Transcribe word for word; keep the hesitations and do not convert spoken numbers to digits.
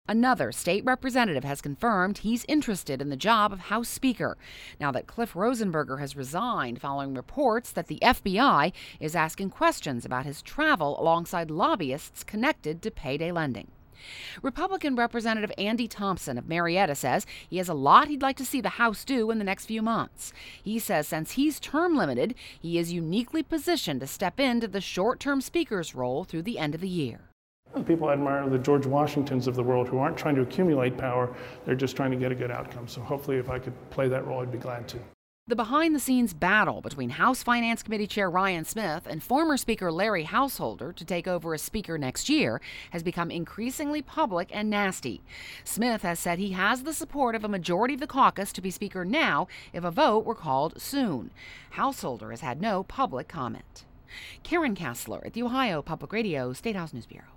Another state representative has confirmed he's interested in the job of House Speaker, now that Cliff Rosenberger has resigned following reports that the F B I is asking questions about his travel alongside lobbyists connected to payday lending. Republican Representative Andy Thompson of Marietta says he has a lot he'd like to see the House do in the next few months. He says since he's term limited, he is uniquely positioned to step into the short-term speaker's role through the end of the year. People admire the George Washingtons of the world who aren't trying to accumulate power, they're just trying to get a good outcome. So hopefully if I could play that role, I'd be glad to. The behind-the-scenes battle between House Finance Committee Chair Ryan Smith and former Speaker Larry Householder to take over as Speaker next year has become increasingly public and nasty. Smith has said he has the support of a majority of the caucus to be Speaker now if a vote were called soon. Householder has had no public comment. Karen Kassler at the Ohio Public Radio State House News Bureau.